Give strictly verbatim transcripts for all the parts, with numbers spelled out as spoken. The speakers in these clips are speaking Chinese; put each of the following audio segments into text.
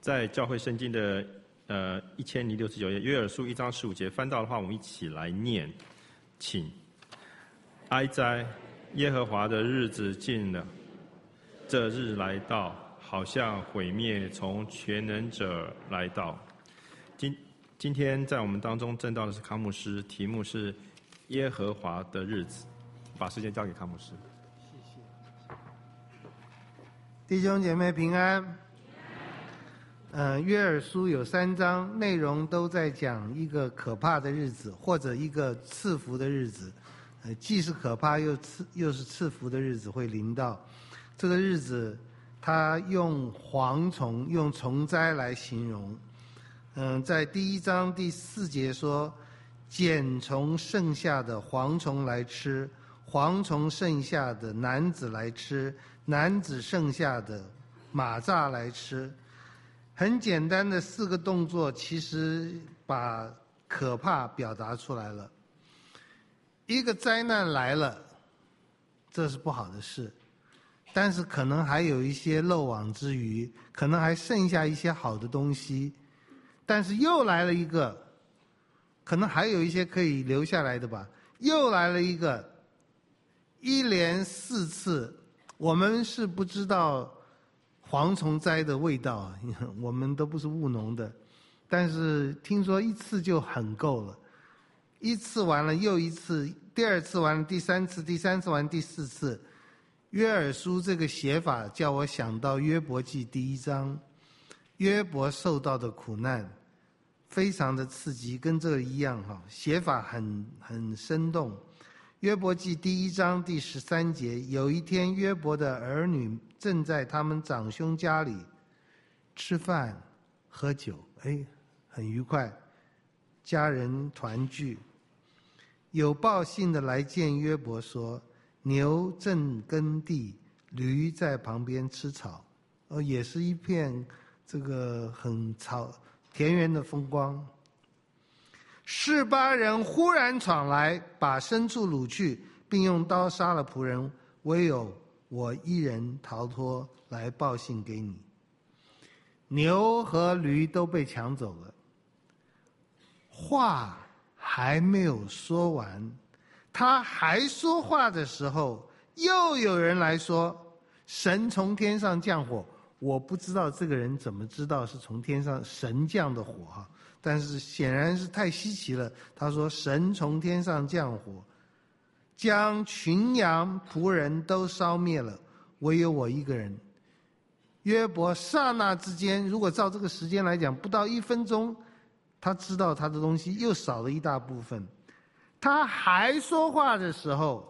在教会圣经的呃一千零六十九页，约珥书一章十五节翻到的话，我们一起来念，请。哀哉，耶和华的日子近了，这日来到，好像毁灭从全能者来到。今今天在我们当中证道的是康牧师，题目是耶和华的日子。把时间交给康牧师。 谢谢。弟兄姐妹平安。呃，约珥书有三章，内容都在讲一个可怕的日子，或者一个赐福的日子。呃，既是可怕又赐又是赐福的日子会临到。这个日子，他用蝗虫、用虫灾来形容。嗯、呃，在第一章第四节说，茧虫剩下的蝗虫来吃，蝗虫剩下的男子来吃，男子剩下的马蚱来吃。很简单的四个动作，其实把可怕表达出来了。一个灾难来了，这是不好的事，但是可能还有一些漏网之鱼，可能还剩下一些好的东西，但是又来了一个，可能还有一些可以留下来的吧，又来了一个，一连四次，我们是不知道蝗虫灾的味道，我们都不是务农的，但是听说一次就很够了，一次完了又一次，第二次完了第三次，第三次完第四次。约珥书这个写法叫我想到约伯记第一章，约伯受到的苦难非常的刺激，跟这个一样哈，写法很很生动。约伯记第一章第十三节，有一天约伯的儿女正在他们长兄家里吃饭喝酒，哎，很愉快，家人团聚。有报信的来见约伯说，牛正耕地，驴在旁边吃草，哦，也是一片这个很草田园的风光。示巴人忽然闯来，把牲畜掳去，并用刀杀了仆人，唯有我一人逃脱，来报信给你。牛和驴都被抢走了，话还没有说完，他还说话的时候，又有人来说，神从天上降火。我不知道这个人怎么知道是从天上神降的火哈，但是显然是太稀奇了。他说神从天上降火，将群羊仆人都烧灭了，唯有我一个人。约伯刹那之间，如果照这个时间来讲，不到一分钟，他知道他的东西又少了一大部分。他还说话的时候，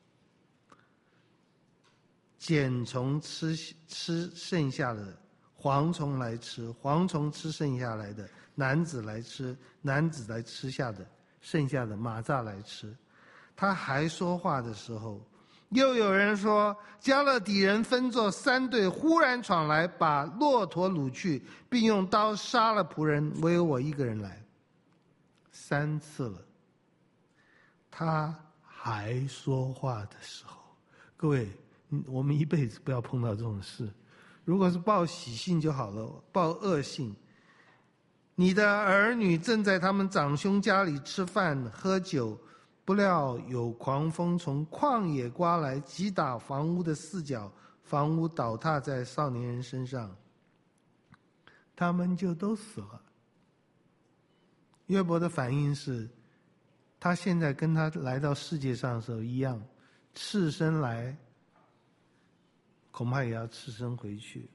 茧虫吃吃剩下的，蝗虫来吃，蝗虫吃剩下来的，男子来吃，男子来吃下的，剩下的马蚱来吃。他还说话的时候，又有人说，加勒底人分作三队，忽然闯来，把骆驼掳去，并用刀杀了仆人，唯有我一个人来。三次了，他还说话的时候，各位，我们一辈子不要碰到这种事。如果是报喜信就好了，报恶信。你的儿女正在他们长兄家里吃饭喝酒，不料有狂风从旷野刮来，击打房屋的四角，房屋倒塌在少年人身上，他们就都死了。约伯的反应是，他现在跟他来到世界上的时候一样，赤身来，恐怕也要赤身回去。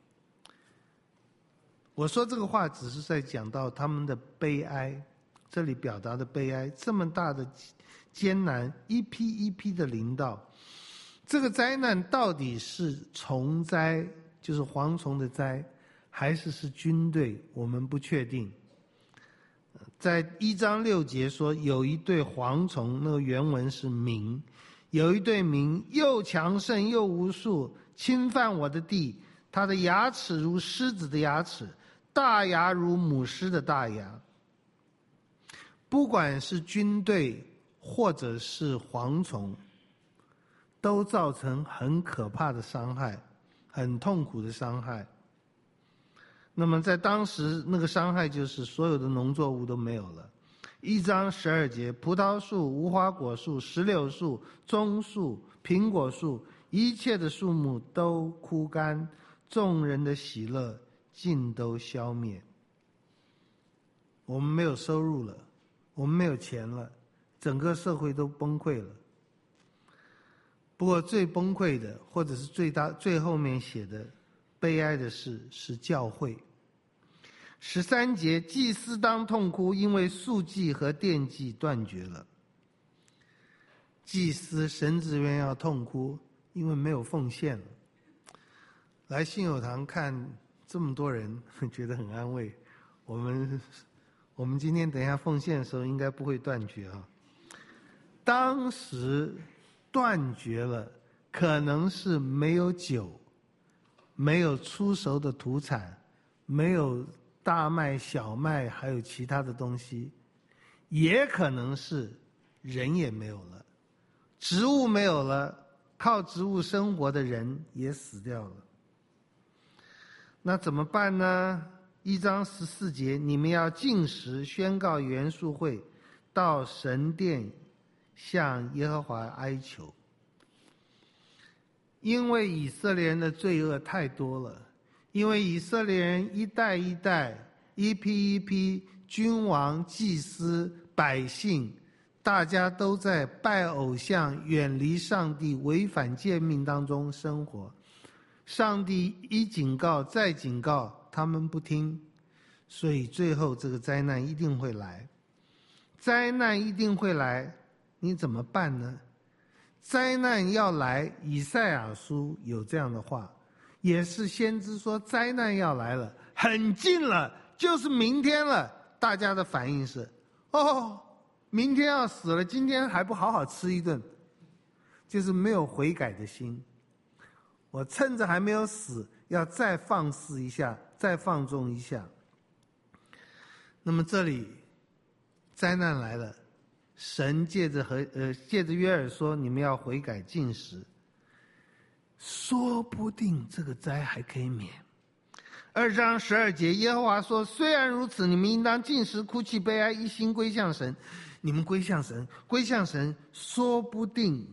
我说这个话只是在讲到他们的悲哀，这里表达的悲哀，这么大的艰难一批一批的临到，这个灾难到底是虫灾，就是蝗虫的灾，还是是军队，我们不确定。在一章六节说，有一对蝗虫，那个原文是民，有一对民又强盛又无数，侵犯我的地，它的牙齿如狮子的牙齿，大牙如母狮的大牙。不管是军队或者是蝗虫，都造成很可怕的伤害，很痛苦的伤害。 那么在当时那个伤害就是所有的农作物都没有了。一章十二节，葡萄树、无花果树、石榴树、棕树、苹果树，一切的树木都枯干，众人的喜乐尽都消灭。我们没有收入了，我们没有钱了，整个社会都崩溃了。不过最崩溃的，或者是最大最后面写的悲哀的事是教会。十三节，祭司当痛哭，因为素祭和奠祭断绝了。祭司神职员要痛哭，因为没有奉献了。来信友堂看这么多人，觉得很安慰。我们我们今天等一下奉献的时候，应该不会断绝啊。当时断绝了，可能是没有酒，没有出熟的土产，没有大麦、小麦，还有其他的东西，也可能是人也没有了，植物没有了，靠植物生活的人也死掉了。那怎么办呢？一章十四节，你们要禁食，宣告原数会，到神殿向耶和华哀求。因为以色列人的罪恶太多了，因为以色列人一代一代、一批一批君王、祭司、百姓，大家都在拜偶像、远离上帝、违反诫命当中生活。上帝一警告再警告，他们不听，所以最后这个灾难一定会来。灾难一定会来，你怎么办呢？灾难要来，以赛亚书有这样的话，也是先知说灾难要来了，很近了，就是明天了。大家的反应是，哦，明天要死了，今天还不好好吃一顿，就是没有悔改的心。我趁着还没有死，要再放肆一下，再放纵一下。那么这里灾难来了，神借着和呃借着约珥说，你们要悔改禁食，说不定这个灾还可以免。二章十二节，耶和华说，虽然如此，你们应当禁食、哭泣、悲哀，一心归向神。你们归向神，归向神，说不定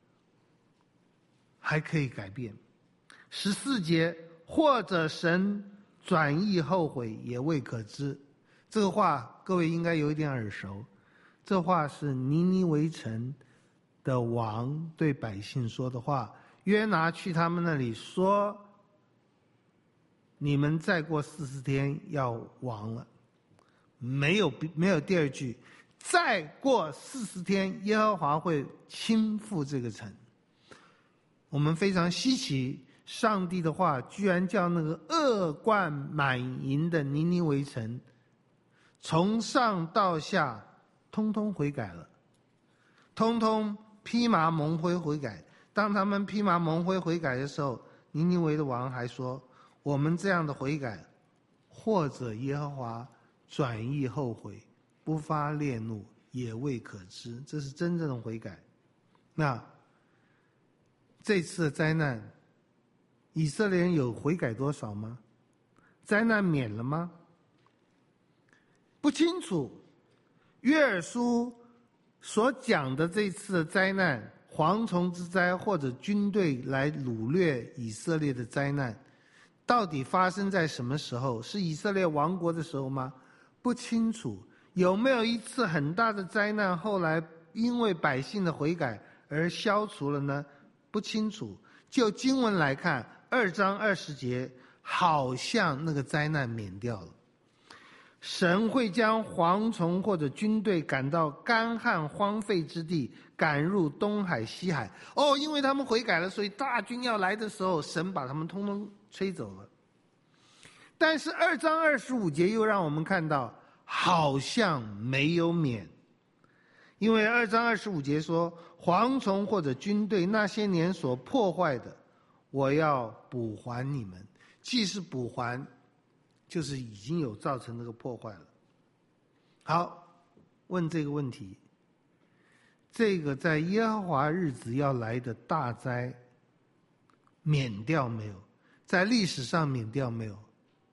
还可以改变。十四节，或者神转意后悔，也未可知。这个话各位应该有一点耳熟，这话是尼尼微城的王对百姓说的话。约拿去他们那里说，你们再过四十天要亡了，没有没有第二句，再过四十天耶和华会倾覆这个城。我们非常稀奇，上帝的话居然叫那个恶贯满盈的尼尼微城从上到下通通悔改了，通通披麻蒙灰悔改。当他们披麻蒙灰悔改的时候，尼尼微的王还说，我们这样的悔改，或者耶和华转意后悔，不发烈怒，也未可知。这是真正的悔改。那这次的灾难，以色列人有悔改多少吗？灾难免了吗？不清楚。约珥书所讲的这次的灾难，蝗虫之灾或者军队来掳掠以色列的灾难，到底发生在什么时候？是以色列亡国的时候吗？不清楚。有没有一次很大的灾难，后来因为百姓的悔改而消除了呢？不清楚。就经文来看，二章二十节，好像那个灾难免掉了。神会将蝗虫或者军队赶到干旱荒废之地，赶入东海西海。哦，因为他们悔改了，所以大军要来的时候，神把他们通通吹走了。但是二章二十五节又让我们看到，好像没有免。因为二章二十五节说，蝗虫或者军队那些年所破坏的，我要补还你们。既是补还，就是已经有造成这个破坏了。好，问这个问题，这个在耶和华日子要来的大灾免掉没有？在历史上免掉没有？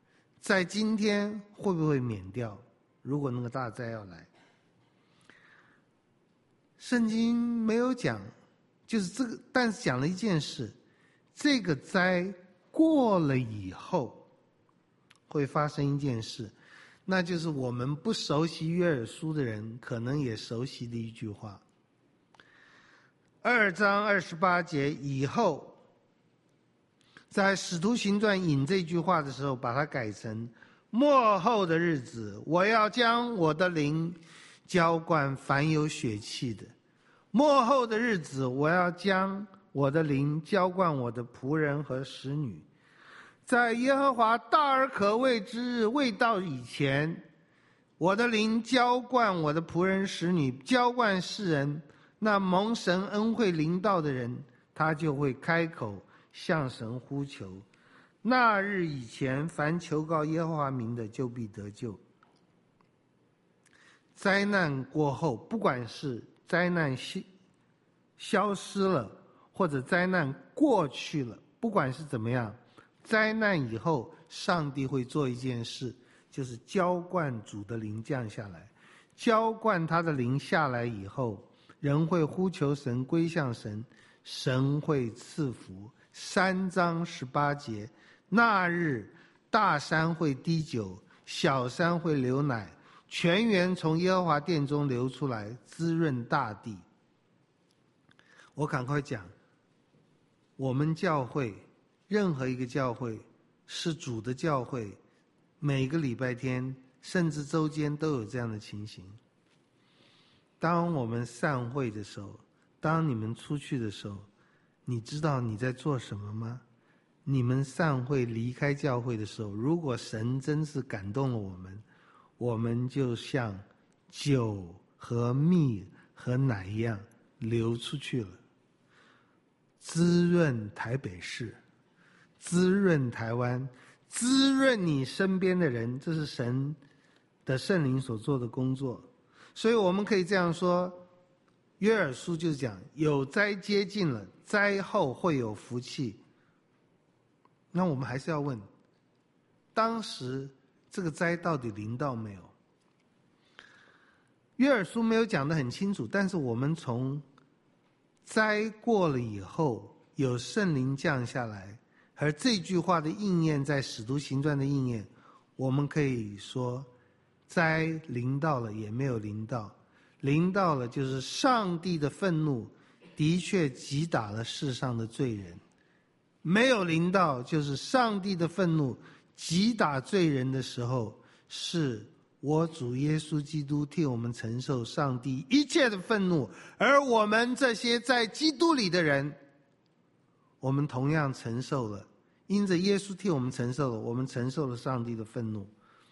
在今天会不会免掉？如果那个大灾要来，圣经没有讲，就是这个，但是讲了一件事，这个灾过了以后会发生一件事，那就是我们不熟悉约珥书的人可能也熟悉的一句话。二章二十八节以后，在使徒行传引这句话的时候，把它改成末后的日子，我要将我的灵浇灌凡有血气的。末后的日子，我要将我的灵浇灌我的仆人和使女。在耶和华大而可畏之日未到以前，我的灵浇灌我的仆人使女，浇灌世人。那蒙神恩惠临到的人，他就会开口向神呼求。那日以前，凡求告耶和华名的，就必得救。灾难过后，不管是灾难消失了，或者灾难过去了，不管是怎么样，灾难以后，上帝会做一件事，就是浇灌主的灵降下来。浇灌他的灵下来以后，人会呼求神，归向神，神会赐福。三章十八节，那日大山会滴酒，小山会流奶，泉源从耶和华殿中流出来，滋润大地。我赶快讲，我们教会，任何一个教会是主的教会，每个礼拜天甚至周间都有这样的情形。当我们散会的时候，当你们出去的时候，你知道你在做什么吗？你们散会离开教会的时候，如果神真是感动了我们，我们就像酒和蜜和奶一样流出去了，滋润台北市，滋润台湾，滋润你身边的人，这是神的圣灵所做的工作。所以我们可以这样说，约珥书就是讲有灾接近了，灾后会有福气。那我们还是要问，当时这个灾到底临到没有？约珥书没有讲得很清楚，但是我们从灾过了以后有圣灵降下来，而这句话的应验在使徒行传的应验，我们可以说灾临到了也没有临到，临到了就是上帝的愤怒的确击打了世上的罪人，没有临到就是上帝的愤怒击打罪人的时候，是我主耶稣基督替我们承受上帝一切的愤怒，而我们这些在基督里的人，我们同样承受了，因着耶稣替我们承受了，我们承受了上帝的愤怒。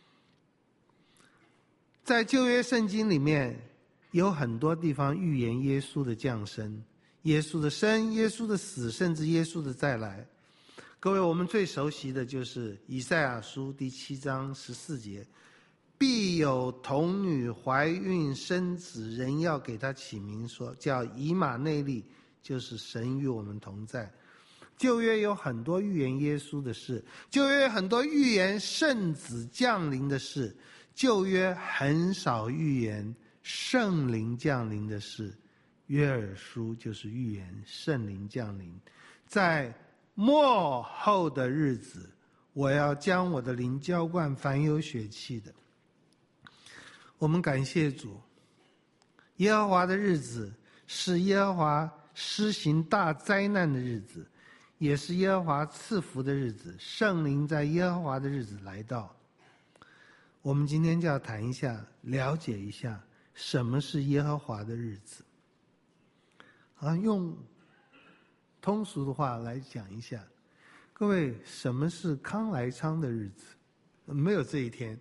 在旧约圣经里面有很多地方预言耶稣的降生，耶稣的生，耶稣的死，甚至耶稣的再来。各位，我们最熟悉的就是以赛亚书第七章十四节，必有童女怀孕生子，人要给他起名说叫以马内利，就是神与我们同在。旧约有很多预言耶稣的事，旧约有很多预言圣子降临的事，旧约很少预言圣灵降临的事，约珥书就是预言圣灵降临。在末后的日子，我要将我的灵浇灌凡有血气的。我们感谢主，耶和华的日子是耶和华施行大灾难的日子，也是耶和华赐福的日子，圣灵在耶和华的日子来到。我们今天就要谈一下，了解一下什么是耶和华的日子。啊，用通俗的话来讲一下，各位，什么是康来昌的日子？没有这一天。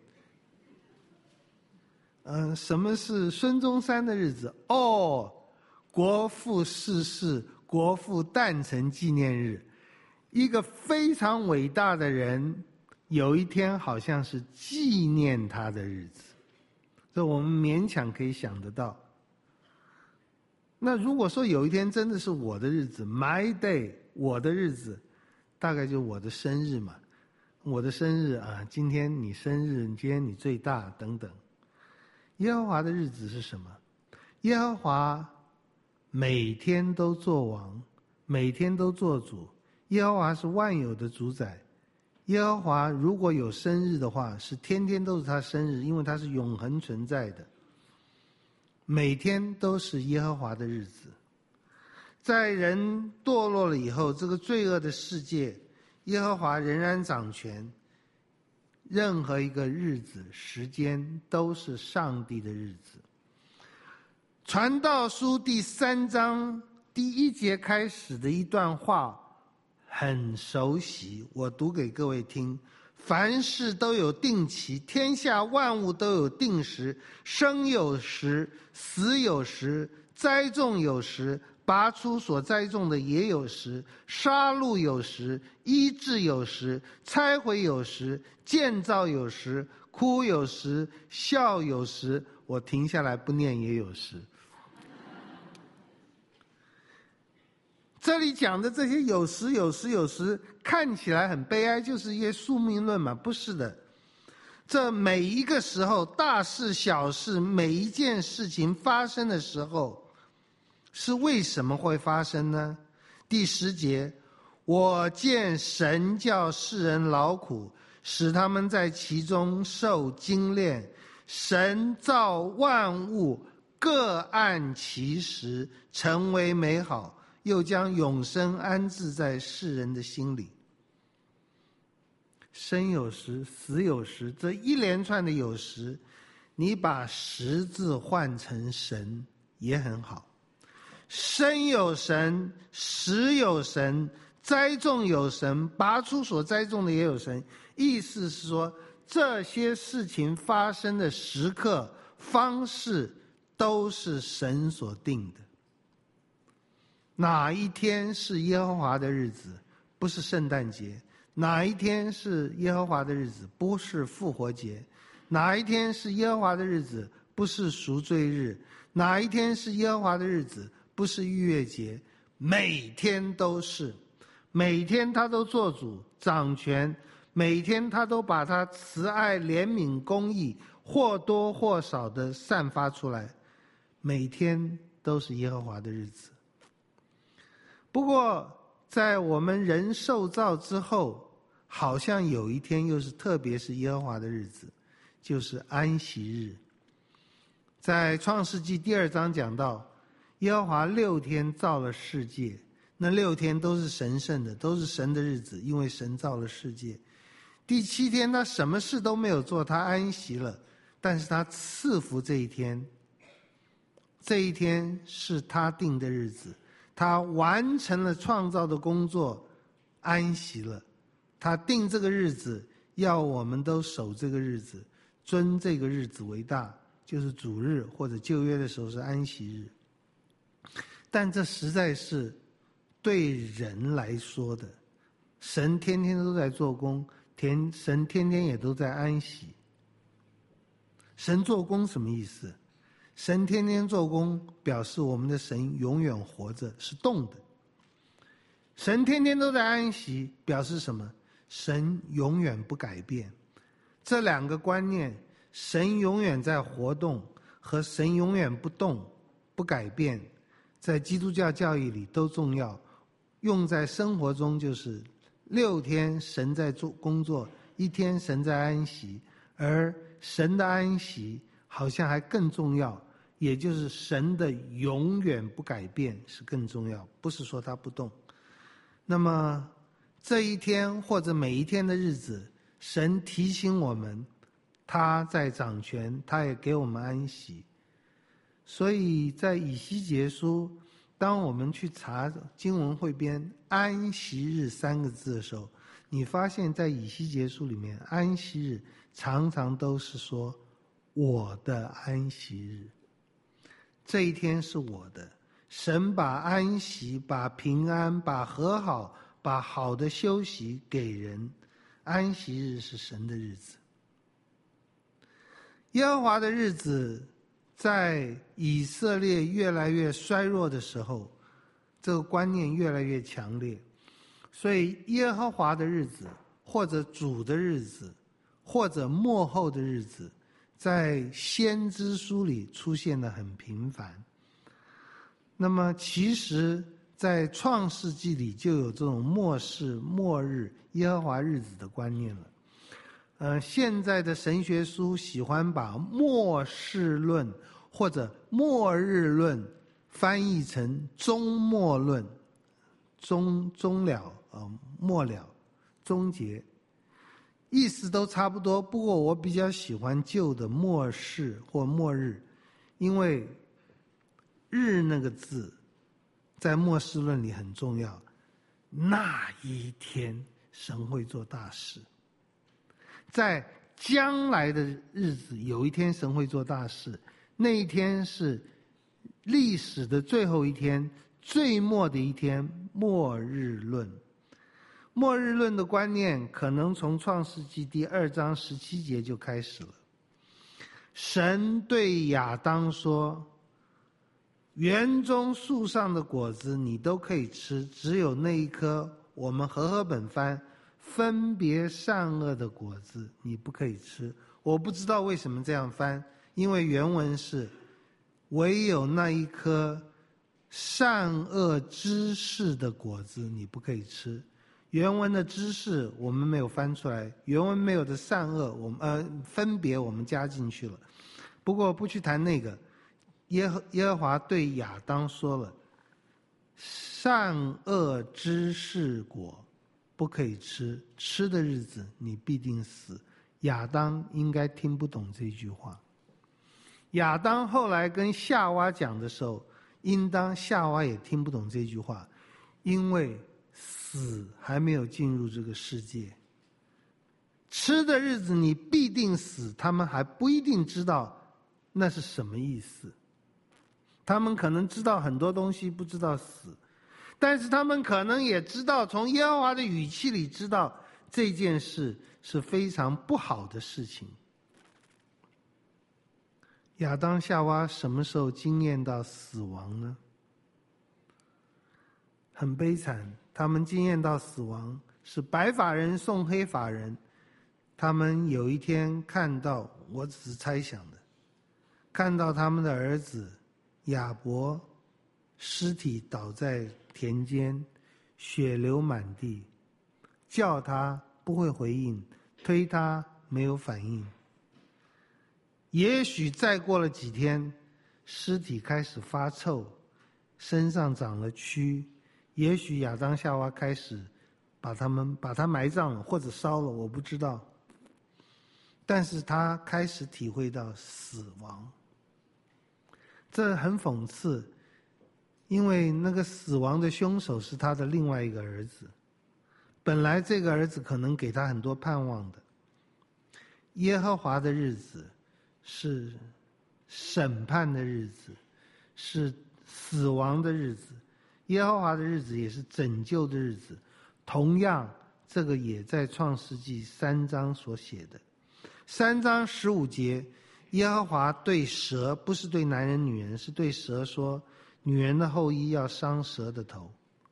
嗯、呃，什么是孙中山的日子？哦，国父逝世，国父诞辰纪念日，一个非常伟大的人。有一天好像是纪念他的日子，这我们勉强可以想得到。那如果说有一天真的是我的日子 ，my day， 我的日子，大概就我的生日嘛。 我的生日啊，今天你生日，今天你最大等等。耶和华的日子是什么？耶和华每天都做王，每天都做主。耶和华是万有的主宰。耶和华如果有生日的话，是天天都是他生日，因为他是永恒存在的。每天都是耶和华的日子。在人堕落了以后，这个罪恶的世界，耶和华仍然掌权。任何一个日子、时间都是上帝的日子。传道书第三章第一节开始的一段话很熟悉，我读给各位听。凡事都有定期，天下万物都有定时，生有时，死有时，栽种有时，拔出所栽种的也有时，杀戮有时，医治有时，拆毁有时，建造有时，哭有时，笑有时。我停下来不念也有时。这里讲的这些有时有时有时看起来很悲哀，就是一些宿命论嘛？不是的，这每一个时候，大事小事，每一件事情发生的时候，是为什么会发生呢？第十节，我见神叫世人劳苦，使他们在其中受精炼。神造万物各按其时，成为美好，又将永生安置在世人的心里。生有时，死有时，这一连串的有时，你把时字换成神也很好。生有神，死有神，栽种有神，拔出所栽种的也有神。意思是说，这些事情发生的时刻、方式都是神所定的。哪一天是耶和华的日子？不是圣诞节。哪一天是耶和华的日子？不是复活节。哪一天是耶和华的日子？不是赎罪日。哪一天是耶和华的日子？不是逾越节。每天都是，每天他都做主掌权，每天他都把他慈爱、怜悯、公义或多或少的散发出来，每天都是耶和华的日子。不过在我们人受造之后，好像有一天又是特别是耶和华的日子，就是安息日。在创世纪第二章讲到，耶和华六天造了世界，那六天都是神圣的，都是神的日子，因为神造了世界。第七天他什么事都没有做，他安息了，但是他赐福这一天，这一天是他定的日子，他完成了创造的工作，安息了。他定这个日子，要我们都守这个日子，尊这个日子为大，就是主日或者旧约的时候是安息日。但这实在是对人来说的，神天天都在做工，天神天天也都在安息。神做工什么意思？神天天做工，表示我们的神永远活着，是动的。神天天都在安息，表示什么？神永远不改变。这两个观念，神永远在活动和神永远不动、不改变，在基督教教义里都重要。用在生活中就是六天神在做工作，一天神在安息，而神的安息好像还更重要，也就是神的永远不改变是更重要，不是说他不动。那么这一天或者每一天的日子，神提醒我们他在掌权，他也给我们安息。所以在以西结书，当我们去查经文汇编安息日三个字的时候，你发现在以西结书里面，安息日常常都是说我的安息日，这一天是我的。神把安息、把平安、把和好、把好的休息给人，安息日是神的日子。耶和华的日子在以色列越来越衰弱的时候，这个观念越来越强烈，所以耶和华的日子或者主的日子，或者末后的日子，在先知书里出现得很频繁。那么其实在创世纪里就有这种末世、末日、耶和华日子的观念了。呃，现在的神学书喜欢把末世论或者末日论翻译成终末论，终终了呃末了终结，意思都差不多。不过我比较喜欢旧的末世或末日，因为日那个字在末世论里很重要。那一天神会做大事，在将来的日子有一天神会做大事，那一天是历史的最后一天，最末的一天，末日论。末日论的观念可能从创世纪第二章十七节就开始了。神对亚当说，园中树上的果子你都可以吃，只有那一颗我们和合本翻分别善恶的果子你不可以吃。我不知道为什么这样翻，因为原文是唯有那一颗善恶知识的果子你不可以吃。原文的知识我们没有翻出来，原文没有的善恶我们呃分别我们加进去了。不过不去谈那个，耶和耶和华对亚当说了，善恶知识果不可以吃，吃的日子你必定死。亚当应该听不懂这句话。亚当后来跟夏娃讲的时候，应当夏娃也听不懂这句话，因为死还没有进入这个世界。吃的日子你必定死，他们还不一定知道那是什么意思。他们可能知道很多东西，不知道死，但是他们可能也知道，从耶和华的语气里知道这件事是非常不好的事情。亚当夏娃什么时候经验到死亡呢？很悲惨，他们经验到死亡是白发人送黑发人。他们有一天看到，我只是猜想的，看到他们的儿子亚伯尸体倒在田间，血流满地，叫他不会回应，推他没有反应。也许再过了几天，尸体开始发臭，身上长了蛆，也许亚当夏娃开始把他们把他埋葬了或者烧了，我不知道。但是他开始体会到死亡，这很讽刺，因为那个死亡的凶手是他的另外一个儿子。本来这个儿子可能给他很多盼望的。耶和华的日子是审判的日子，是死亡的日子。耶和华的日子也是拯救的日子。同样，这个也在创世纪三章所写的。三章十五节，耶和华对蛇，不是对男人女人，是对蛇说，女人的后裔要伤蛇的头。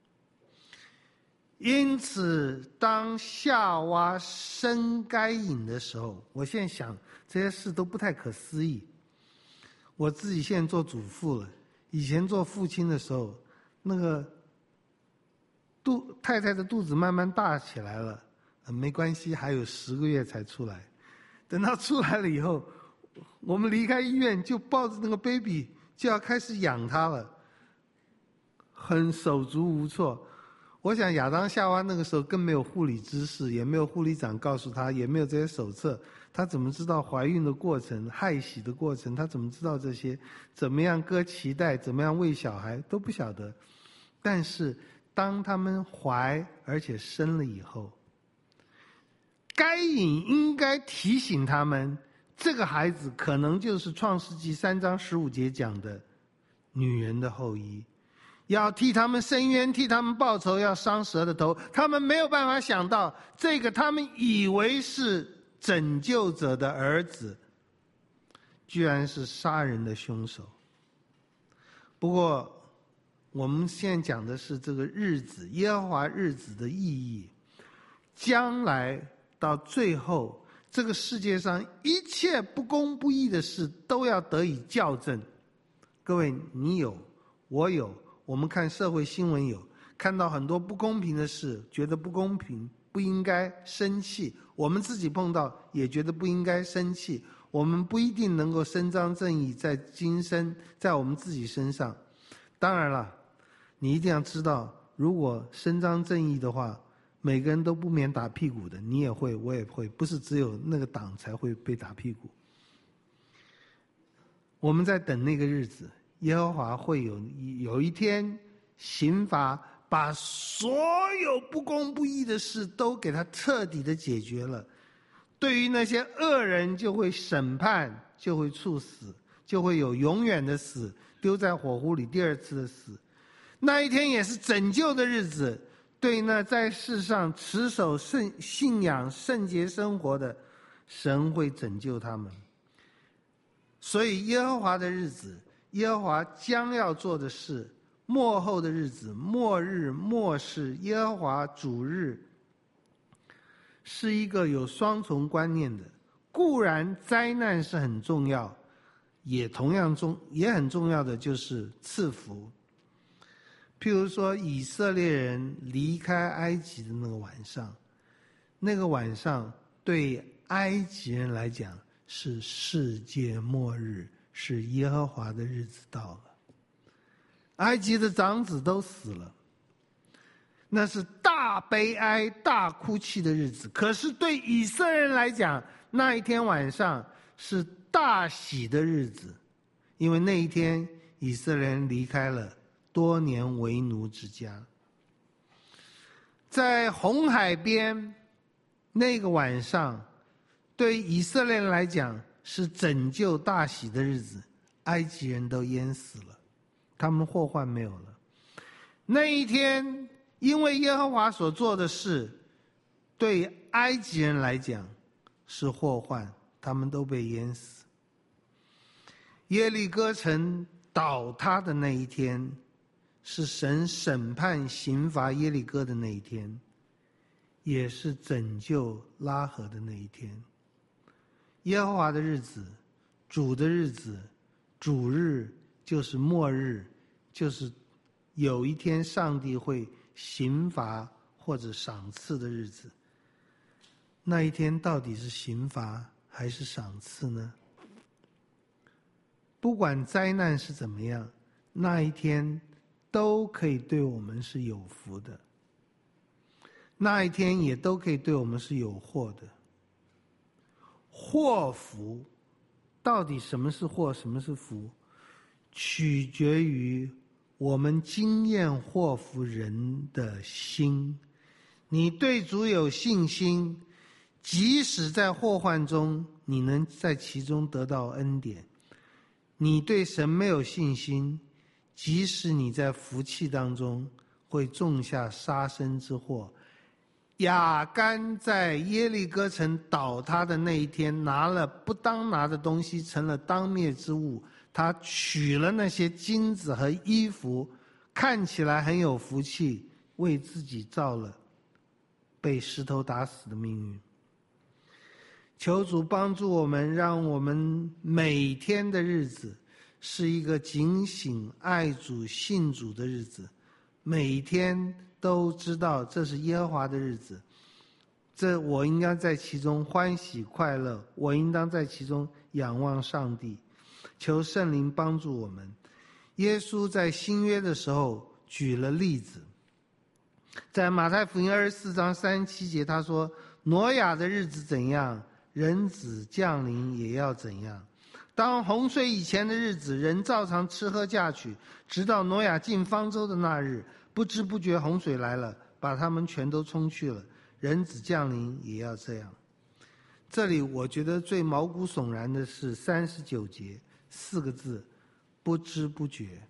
因此当夏娃生该隐的时候，我现在想这些事都不太可思议。我自己现在做主妇了，以前做父亲的时候，那个肚太太的肚子慢慢大起来了，呃、没关系，还有十个月才出来。等到出来了以后，我们离开医院就抱着那个 baby 就要开始养他了，很手足无措。我想亚当夏娃那个时候更没有护理知识，也没有护理长告诉他，也没有这些手册，他怎么知道怀孕的过程、害喜的过程？他怎么知道这些？怎么样割脐带？怎么样喂小孩？都不晓得。但是当他们怀而且生了以后，该隐应该提醒他们，这个孩子可能就是创世纪三章十五节讲的女人的后裔，要替他们伸冤，替他们报仇，要伤蛇的头。他们没有办法想到，这个他们以为是拯救者的儿子，居然是杀人的凶手。不过我们现在讲的是这个日子，耶和华日子的意义。 将来到最后，这个世界上一切不公不义的事都要得以校正。各位，你有，我有，我们看社会新闻有，看到很多不公平的事，觉得不公平，不应该生气。我们自己碰到也觉得不应该生气。我们不一定能够伸张正义在今生，在我们自己身上。当然了，你一定要知道，如果伸张正义的话，每个人都不免打屁股的，你也会，我也会，不是只有那个党才会被打屁股。我们在等那个日子，耶和华会有有一天刑罚，把所有不公不义的事都给他彻底的解决了。对于那些恶人，就会审判，就会处死，就会有永远的死，丢在火湖里第二次的死。那一天也是拯救的日子，对那在世上持守圣信仰圣洁生活的，神会拯救他们。所以耶和华的日子，耶和华将要做的事，末后的日子，末日末世，耶和华主日，是一个有双重观念的。固然灾难是很重要，也同样重也很重要的就是赐福。譬如说以色列人离开埃及的那个晚上，那个晚上对埃及人来讲是世界末日，是耶和华的日子到了。埃及的长子都死了，那是大悲哀大哭泣的日子。可是对以色列人来讲，那一天晚上是大喜的日子，因为那一天以色列人离开了多年为奴之家。在红海边那个晚上，对以色列人来讲是拯救大喜的日子，埃及人都淹死了，他们祸患没有了。那一天因为耶和华所做的事，对埃及人来讲是祸患，他们都被淹死。耶利哥城倒塌的那一天，是神审判刑罚耶利哥的那一天，也是拯救拉合的那一天。耶和华的日子，主的日子，主日就是末日，就是有一天上帝会刑罚或者赏赐的日子。那一天到底是刑罚还是赏赐呢？不管灾难是怎么样，那一天都可以对我们是有福的，那一天也都可以对我们是有祸的。祸福，到底什么是祸，什么是福，取决于我们经验祸福人的心。你对主有信心，即使在祸患中，你能在其中得到恩典。你对神没有信心，即使你在福气当中会种下杀身之祸。亚干在耶利哥城倒塌的那一天，拿了不当拿的东西，成了当灭之物。他取了那些金子和衣服，看起来很有福气，为自己造了被石头打死的命运。求主帮助我们，让我们每天的日子是一个警醒、爱主、信主的日子，每天都知道这是耶和华的日子，这我应该在其中欢喜快乐，我应当在其中仰望上帝。求圣灵帮助我们。耶稣在新约的时候举了例子，在马太福音二十四章三十七节，他说：挪亚的日子怎样，人子降临也要怎样。当洪水以前的日子，人照常吃喝嫁娶，直到挪亚进方舟的那日，不知不觉洪水来了，把他们全都冲去了。人子降临也要这样。这里我觉得最毛骨悚然的是三十九节四个字：不知不觉。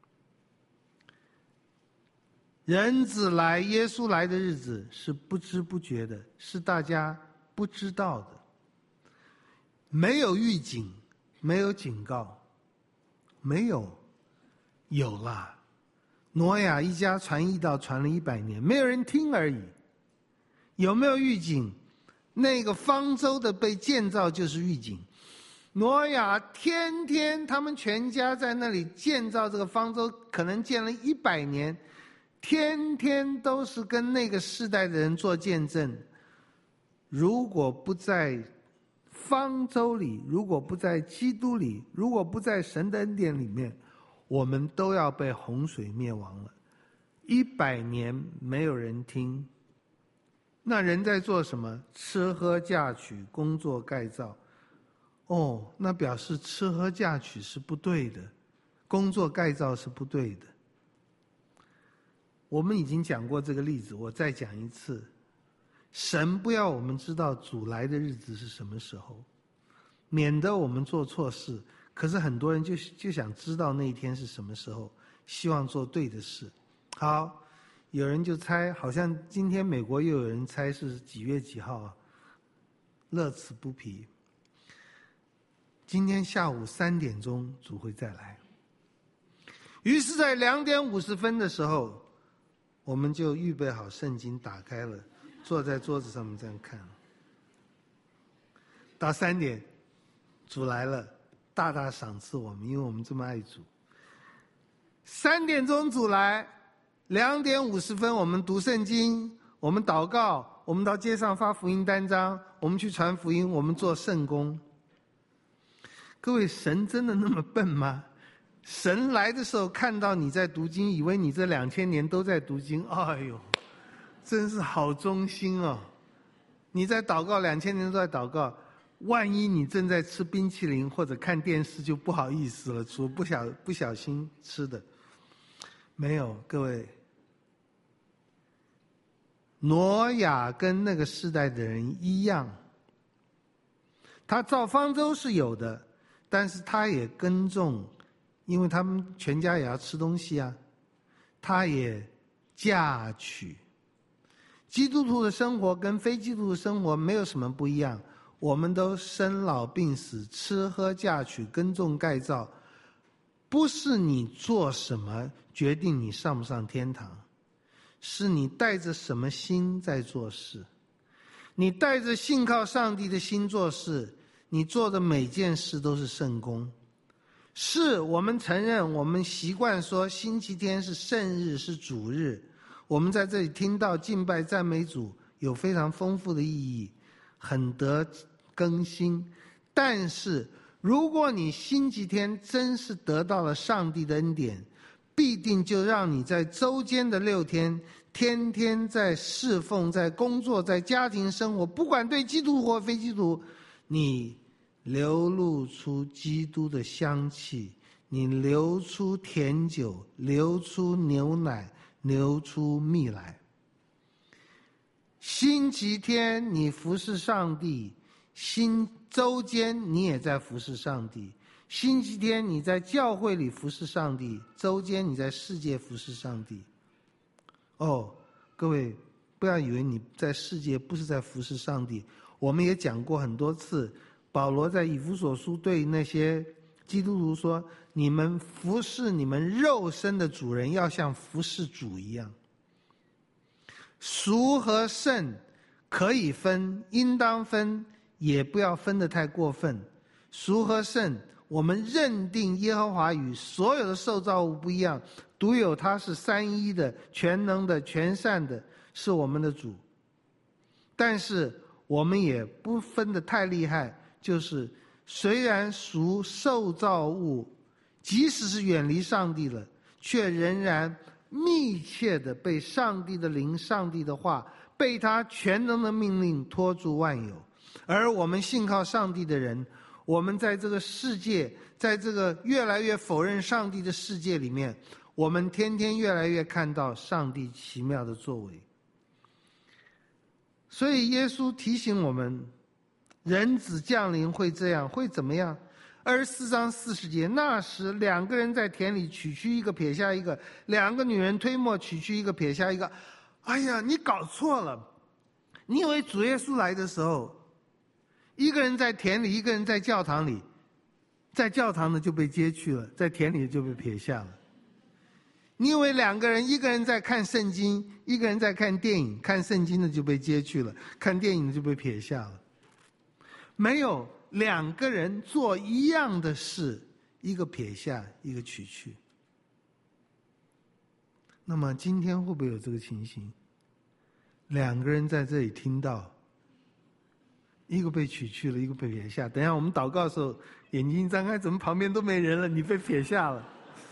人子来，耶稣来的日子是不知不觉的，是大家不知道的，没有预警，没有警告，没有，有啦。挪亚一家传义道传了一百年，没有人听而已。 有没有预警？那个方舟的被建造就是预警。挪亚天天他们全家在那里建造这个方舟，可能建了一百年，天天都是跟那个世代的人做见证。如果不在方舟里，如果不在基督里，如果不在神的恩典里面，我们都要被洪水灭亡了。一百年没有人听，那人在做什么？吃喝嫁娶，工作盖造。哦，那表示吃喝嫁娶是不对的，工作盖造是不对的。我们已经讲过这个例子，我再讲一次。神不要我们知道主来的日子是什么时候，免得我们做错事。可是很多人就就想知道那一天是什么时候，希望做对的事。好，有人就猜，好像今天美国又有人猜是几月几号啊？乐此不疲。今天下午三点钟主会再来。于是在两点五十分的时候，我们就预备好圣经，打开了，坐在桌子上面这样看。到三点，主来了，大大赏赐我们，因为我们这么爱主。三点钟主来，两点五十分我们读圣经，我们祷告，我们到街上发福音单张，我们去传福音，我们做圣工。各位，神真的那么笨吗？神来的时候看到你在读经，以为你这两千年都在读经，哎呦，真是好忠心哦！你在祷告，两千年都在祷告，万一你正在吃冰淇淋或者看电视，就不好意思了，主不小不小心吃的。没有，各位，挪亚跟那个世代的人一样，他造方舟是有的。但是他也耕种，因为他们全家也要吃东西啊。他也嫁娶。基督徒的生活跟非基督徒的生活没有什么不一样，我们都生老病死，吃喝嫁娶，耕种盖造。不是你做什么决定你上不上天堂，是你带着什么心在做事。你带着信靠上帝的心做事，你做的每件事都是圣工。是我们承认，我们习惯说星期天是圣日，是主日。我们在这里听到敬拜赞美主，有非常丰富的意义，很得更新。但是如果你星期天真是得到了上帝的恩典，必定就让你在周间的六天，天天在侍奉，在工作，在家庭生活，不管对基督徒或非基督徒，你流露出基督的香气，你流出甜酒，流出牛奶，流出蜜来。星期天你服侍上帝，星周间你也在服侍上帝。星期天你在教会里服侍上帝，周间你在世界服侍上帝。哦，各位不要以为你在世界不是在服侍上帝。我们也讲过很多次，保罗在以弗所书对那些基督徒说，你们服侍你们肉身的主人，要像服侍主一样。俗和圣可以分，应当分，也不要分得太过分。俗和圣，我们认定耶和华与所有的受造物不一样，独有他是三一的，全能的，全善的，是我们的主。但是我们也不分得太厉害，就是虽然属受造物，即使是远离上帝了，却仍然密切的被上帝的灵、上帝的话，被他全能的命令托住万有。而我们信靠上帝的人，我们在这个世界，在这个越来越否认上帝的世界里面，我们天天越来越看到上帝奇妙的作为。所以耶稣提醒我们，人子降临会这样，会怎么样？二十四章四十节，那时两个人在田里，取去一个撇下一个，两个女人推磨，取去一个撇下一个。哎呀，你搞错了！你以为主耶稣来的时候，一个人在田里，一个人在教堂里，在教堂的就被接去了，在田里就被撇下了。 你以为两个人，一个人在看圣经，一个人在看电影，看圣经的就被接去了，看电影的就被撇下了。没有，两个人做一样的事，一个撇下，一个取去。那么今天会不会有这个情形？两个人在这里听到，一个被取去了，一个被撇下。等一下我们祷告的时候，眼睛张开，怎么旁边都没人了？你被撇下了。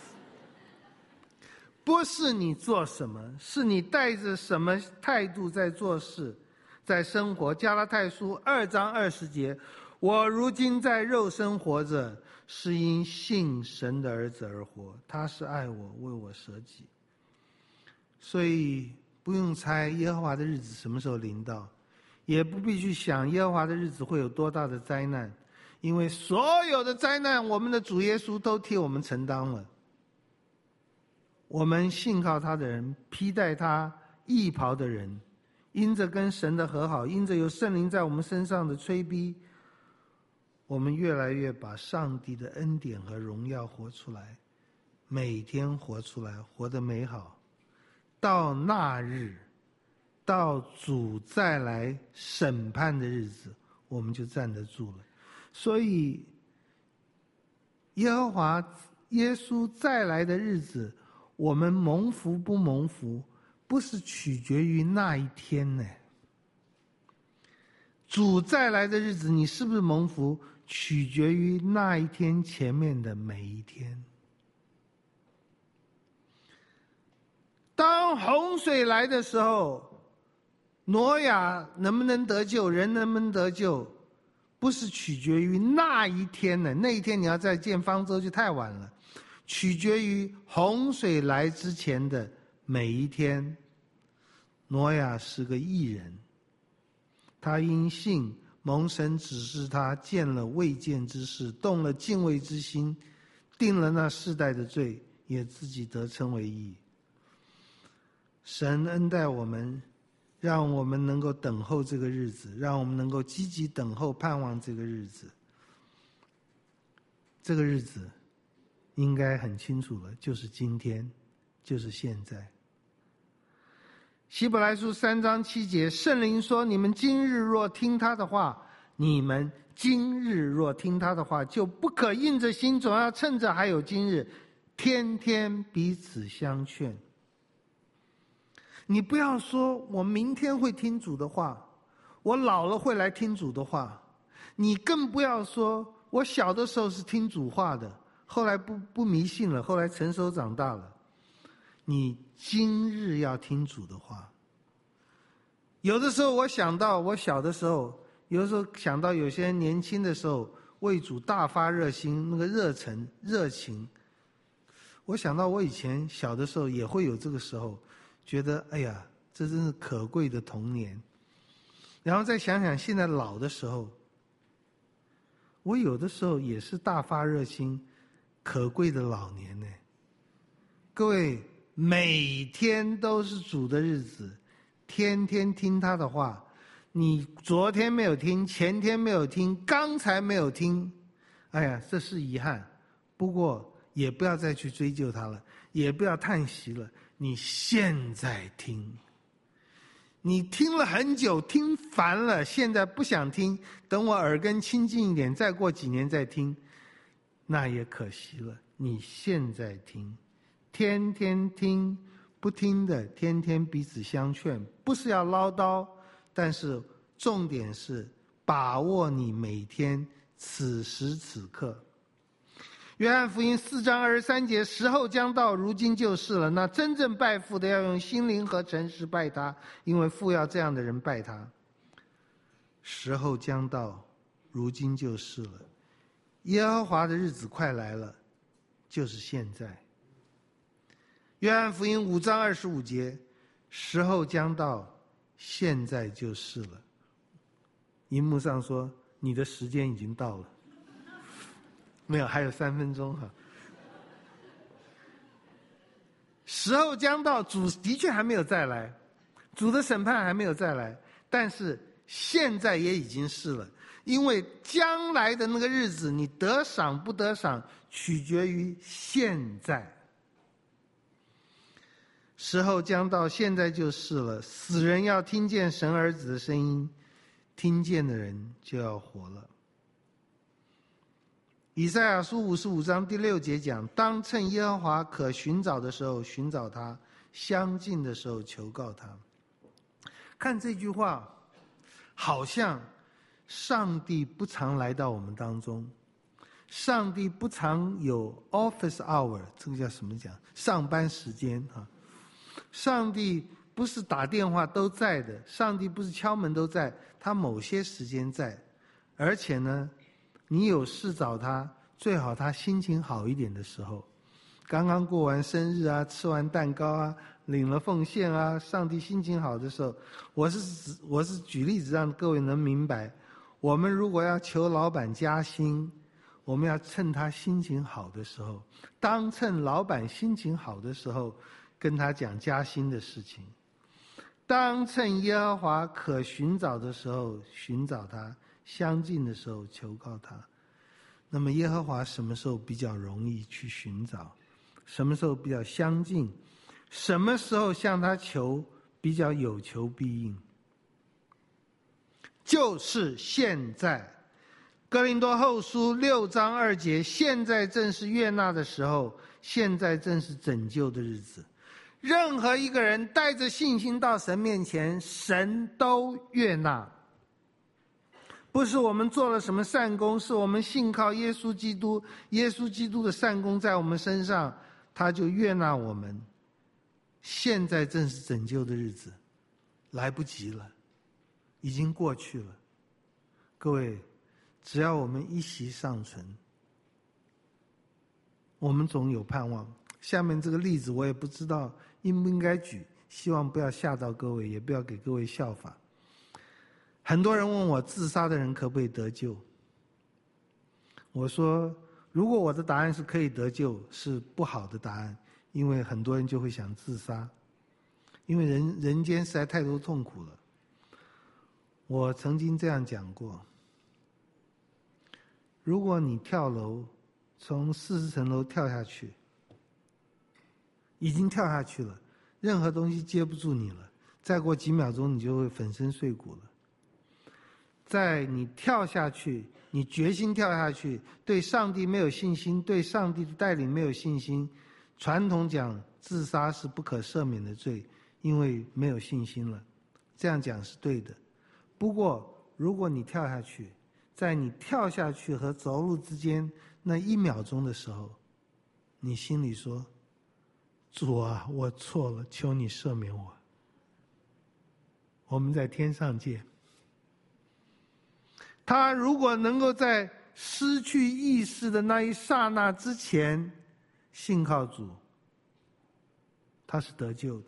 不是你做什么，是你带着什么态度在做事，在生活。加拉太书二章二十节，我如今在肉身活着，是因信神的儿子而活，他是爱我，为我舍己。所以不用猜耶和华的日子什么时候临到，也不必去想耶和华的日子会有多大的灾难，因为所有的灾难我们的主耶稣都替我们承担了。我们信靠他的人，披戴他义袍的人，因着跟神的和好，因着有圣灵在我们身上的催逼，我们越来越把上帝的恩典和荣耀活出来，每天活出来，活得美好。到那日，到主再来审判的日子，我们就站得住了。所以耶和华耶稣再来的日子，我们蒙福不蒙福，不是取决于那一天呢。主再来的日子，你是不是蒙福，取决于那一天前面的每一天。当洪水来的时候，挪亚能不能得救，人能不能得救，不是取决于那一天呢。那一天你要再建方舟就太晚了。取决于洪水来之前的每一天。挪亚是个义人，他因信蒙神指示他见了未见之事，动了敬畏之心，定了那世代的罪，也自己得称为义。神恩待我们，让我们能够等候这个日子，让我们能够积极等候盼望这个日子。这个日子应该很清楚了，就是今天，就是现在。希伯来书三章七节，圣灵说，你们今日若听他的话，你们今日若听他的话，就不可硬着心，总要趁着还有今日，天天彼此相劝。你不要说我明天会听主的话，我老了会来听主的话，你更不要说我小的时候是听主话的，后来不不迷信了，后来成熟长大了。你今日要听主的话。有的时候我想到我小的时候，有的时候想到有些人年轻的时候为主大发热心，那个热忱热情，我想到我以前小的时候也会有这个时候，觉得哎呀，这真是可贵的童年。然后再想想现在老的时候，我有的时候也是大发热心，可贵的老年呢。各位，每天都是主的日子，天天听他的话。你昨天没有听，前天没有听，刚才没有听，哎呀，这是遗憾。不过也不要再去追究他了，也不要叹息了。你现在听，你听了很久，听烦了，现在不想听，等我耳根清净一点，再过几年再听，那也可惜了。你现在听，天天听，不听的天天彼此相劝，不是要唠叨，但是重点是把握你每天此时此刻。约翰福音四章二十三节，时候将到，如今就是了。那真正拜父的要用心灵和诚实拜他，因为父要这样的人拜他。时候将到，如今就是了。耶和华的日子快来了，就是现在。约翰福音五章二十五节，时候将到，现在就是了。荧幕上说你的时间已经到了。没有，还有三分钟哈。时候将到，主的确还没有再来，主的审判还没有再来，但是现在也已经是了。因为将来的那个日子，你得赏不得赏，取决于现在。 时候将到，现在就是了。死人要听见神儿子的声音，听见的人就要活了。以赛亚书五十五章第六节讲：当趁耶和华可寻找的时候寻找他，相近的时候求告他。看这句话，好像上帝不常来到我们当中，上帝不常有 office hour， 这个叫什么讲？上班时间啊。上帝不是打电话都在的，上帝不是敲门都在，他某些时间在。而且呢，你有事找他，最好他心情好一点的时候，刚刚过完生日啊，吃完蛋糕啊，领了奉献啊，上帝心情好的时候。我是我是举例子让各位能明白，我们如果要求老板加薪，我们要趁他心情好的时候，当趁老板心情好的时候跟他讲加薪的事情，当趁耶和华可寻找的时候寻找他，相近的时候求告他。那么耶和华什么时候比较容易去寻找？什么时候比较相近？什么时候向他求比较有求必应？就是现在。哥林多后书六章二节，现在正是悦纳的时候，现在正是拯救的日子。任何一个人带着信心到神面前，神都悦纳。不是我们做了什么善功，是我们信靠耶稣基督，耶稣基督的善功在我们身上，他就悦纳我们。现在正是拯救的日子，来不及了，已经过去了。各位，只要我们一息尚存，我们总有盼望。下面这个例子我也不知道应不应该举，希望不要吓到各位，也不要给各位效法。很多人问我，自杀的人可不可以得救？我说，如果我的答案是可以得救，是不好的答案，因为很多人就会想自杀，因为人人间实在太多痛苦了。我曾经这样讲过，如果你跳楼，从四十层楼跳下去，已经跳下去了，任何东西接不住你了，再过几秒钟你就会粉身碎骨了。在你跳下去，你决心跳下去，对上帝没有信心，对上帝的带领没有信心，传统讲自杀是不可赦免的罪，因为没有信心了，这样讲是对的。不过如果你跳下去，在你跳下去和着陆之间那一秒钟的时候，你心里说，主啊，我错了，求你赦免我，我们在天上见。他如果能够在失去意识的那一刹那之前信靠主，他是得救的。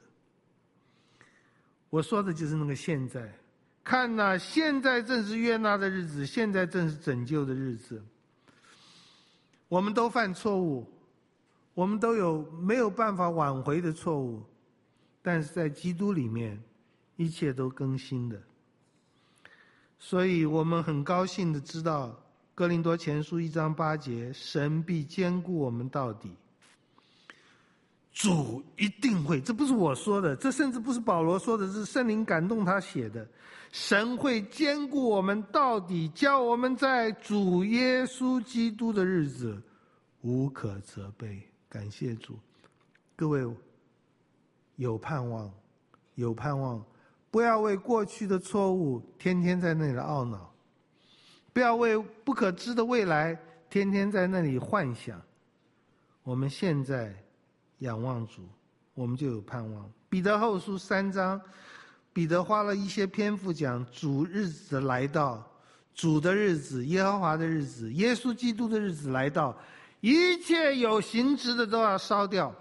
我说的就是那个现在。看哪，现在正是悦纳的日子，现在正是拯救的日子。我们都犯错误，我们都有没有办法挽回的错误，但是在基督里面一切都更新的。所以我们很高兴的知道，哥林多前书一章八节，神必坚固我们到底。主一定会，这不是我说的，这甚至不是保罗说的，这是圣灵感动他写的。神会坚固我们到底，叫我们在主耶稣基督的日子无可责备。感谢主。各位，有盼望，有盼望。不要为过去的错误天天在那里懊恼，不要为不可知的未来天天在那里幻想。我们现在仰望主，我们就有盼望。彼得后书三章，彼得花了一些篇幅讲主日子的来到，主的日子，耶和华的日子，耶稣基督的日子来到，一切有形质的都要烧掉。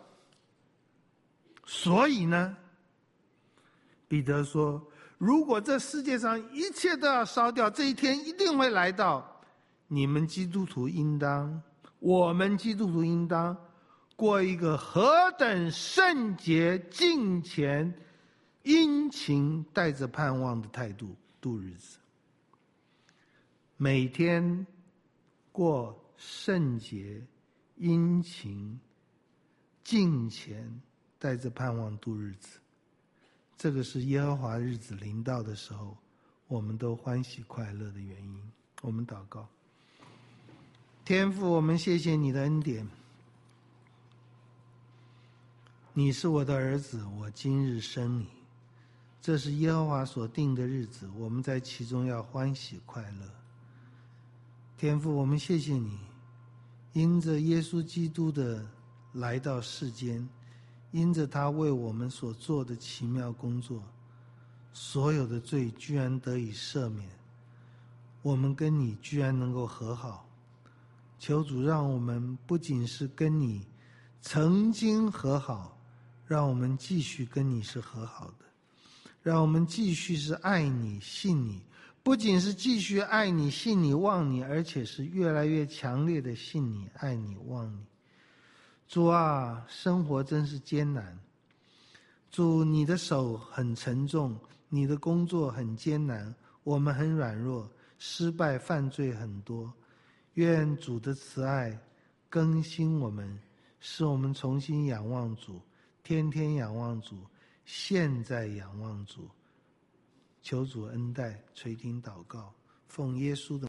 所以呢，彼得说，如果这世界上一切都要烧掉，这一天一定会来到，你们基督徒应当，我们基督徒应当过一个何等圣洁、敬虔、殷勤、带着盼望的态度度日子。每天过圣洁、殷勤、敬虔、 带着盼望度日子。这个是耶和华日子临到的时候，我们都欢喜快乐的原因。我们祷告。天父，我们谢谢你的恩典。你是我的儿子，我今日生你。这是耶和华所定的日子，我们在其中要欢喜快乐。天父，我们谢谢你，因着耶稣基督的来到世间，因着他为我们所做的奇妙工作，所有的罪居然得以赦免，我们跟你居然能够和好。求主让我们不仅是跟你曾经和好，让我们继续跟你是和好的，让我们继续是爱你信你，不仅是继续爱你信你望你，而且是越来越强烈的信你爱你望你。主啊，生活真是艰难，主，你的手很沉重，你的工作很艰难，我们很软弱，失败犯罪很多。愿主的慈爱更新我们，使我们重新仰望主，天天仰望主，现在仰望主。求主恩待垂听祷告，奉耶稣的